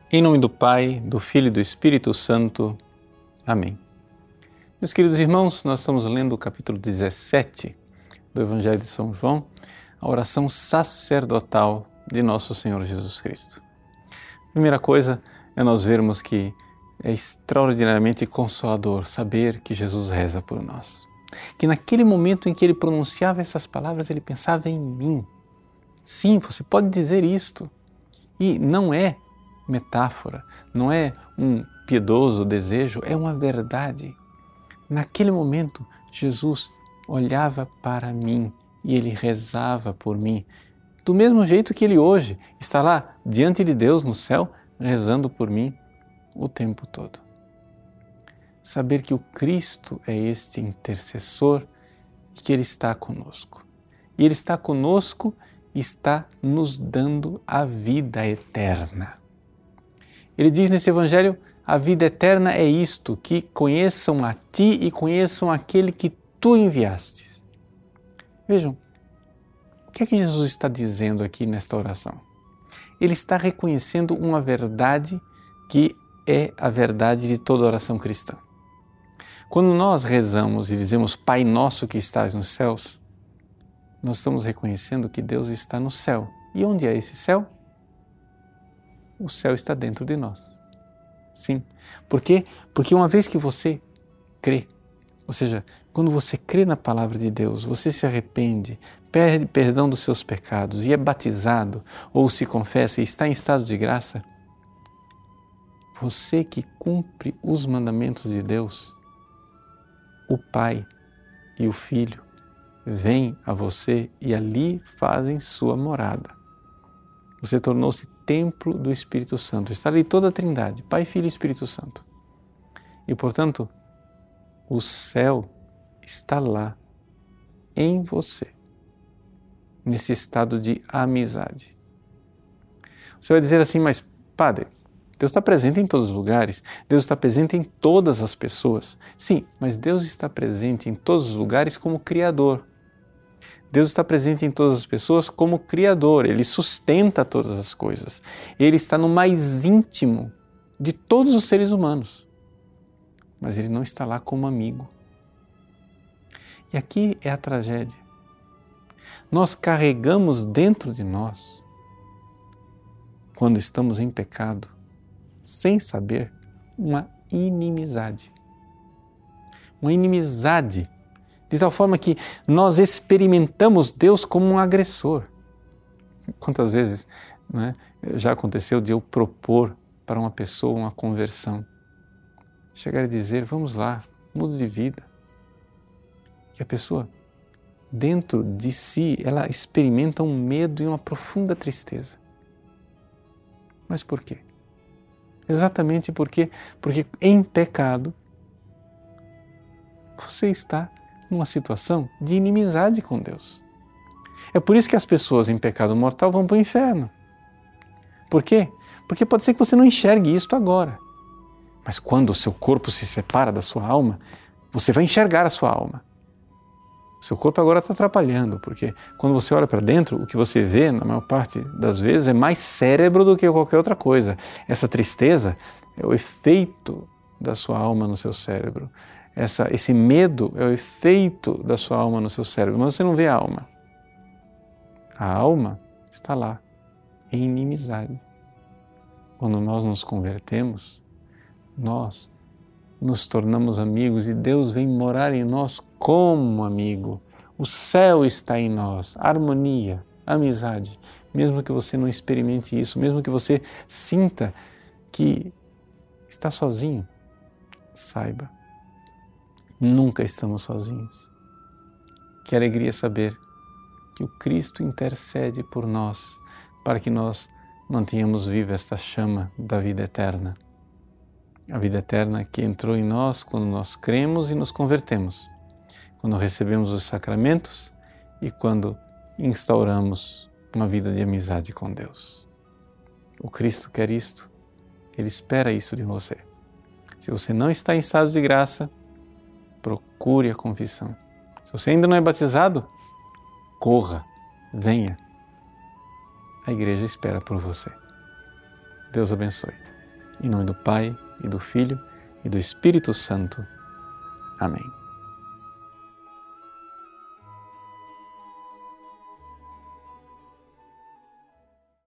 Em nome do Pai, do Filho e do Espírito Santo. Amém. Meus queridos irmãos, nós estamos lendo o capítulo 17 do Evangelho de São João, a oração sacerdotal de Nosso Senhor Jesus Cristo. A primeira coisa é nós vermos que é extraordinariamente consolador saber que Jesus reza por nós. Que naquele momento em que ele pronunciava essas palavras, ele pensava em mim. Sim, você pode dizer isto. E não é metáfora, não é um piedoso desejo, é uma verdade. Naquele momento, Jesus olhava para mim e ele rezava por mim, do mesmo jeito que ele hoje está lá diante de Deus no céu, rezando por mim o tempo todo. Saber que o Cristo é este intercessor e que ele está conosco. E ele está conosco e está nos dando a vida eterna. Ele diz nesse Evangelho, a vida eterna é isto, que conheçam a Ti e conheçam aquele que Tu enviastes. Vejam, o que é que Jesus está dizendo aqui nesta oração? Ele está reconhecendo uma verdade que é a verdade de toda oração cristã. Quando nós rezamos e dizemos Pai Nosso que estás nos céus, nós estamos reconhecendo que Deus está no céu. E onde é esse céu? O céu está dentro de nós. Sim. Por quê? Porque uma vez que você crê, ou seja, quando você crê na palavra de Deus, você se arrepende, pede perdão dos seus pecados e é batizado, ou se confessa e está em estado de graça, você que cumpre os mandamentos de Deus, o Pai e o Filho vêm a você e ali fazem sua morada. Você tornou-se templo do Espírito Santo. Está ali toda a Trindade, Pai, Filho e Espírito Santo. E, portanto, o céu está lá, em você, nesse estado de amizade. Você vai dizer assim, mas Padre, Deus está presente em todos os lugares, Deus está presente em todas as pessoas. Sim, mas Deus está presente em todos os lugares como Criador. Deus está presente em todas as pessoas como Criador, Ele sustenta todas as coisas. Ele está no mais íntimo de todos os seres humanos, mas Ele não está lá como amigo. E aqui é a tragédia. Nós carregamos dentro de nós, quando estamos em pecado, sem saber, uma inimizade. Uma inimizade de tal forma que nós experimentamos Deus como um agressor. Quantas vezes, não é, já aconteceu de eu propor para uma pessoa uma conversão, chegar e dizer, vamos lá, muda de vida. E a pessoa, dentro de si, ela experimenta um medo e uma profunda tristeza. Mas por quê? Exatamente porque em pecado você está numa situação de inimizade com Deus. É por isso que as pessoas em pecado mortal vão para o inferno. Por quê? Porque pode ser que você não enxergue isto agora. Mas quando o seu corpo se separa da sua alma, você vai enxergar a sua alma. O seu corpo agora está atrapalhando, porque quando você olha para dentro, o que você vê, na maior parte das vezes, é mais cérebro do que qualquer outra coisa. Essa tristeza é o efeito da sua alma no seu cérebro. Esse medo é o efeito da sua alma no seu cérebro, mas você não vê a alma. A alma está lá, em inimizade. Quando nós nos convertemos, nós nos tornamos amigos e Deus vem morar em nós como amigo. O céu está em nós, harmonia, amizade. Mesmo que você não experimente isso, mesmo que você sinta que está sozinho, saiba, nunca estamos sozinhos. Que alegria saber que o Cristo intercede por nós, para que nós mantenhamos viva esta chama da vida eterna. A vida eterna que entrou em nós quando nós cremos e nos convertemos, quando recebemos os sacramentos e quando instauramos uma vida de amizade com Deus. O Cristo quer isto, Ele espera isso de você. Se você não está em estado de graça, procure a confissão. Se você ainda não é batizado, corra, venha. A igreja espera por você. Deus abençoe. Em nome do Pai, e do Filho, e do Espírito Santo. Amém.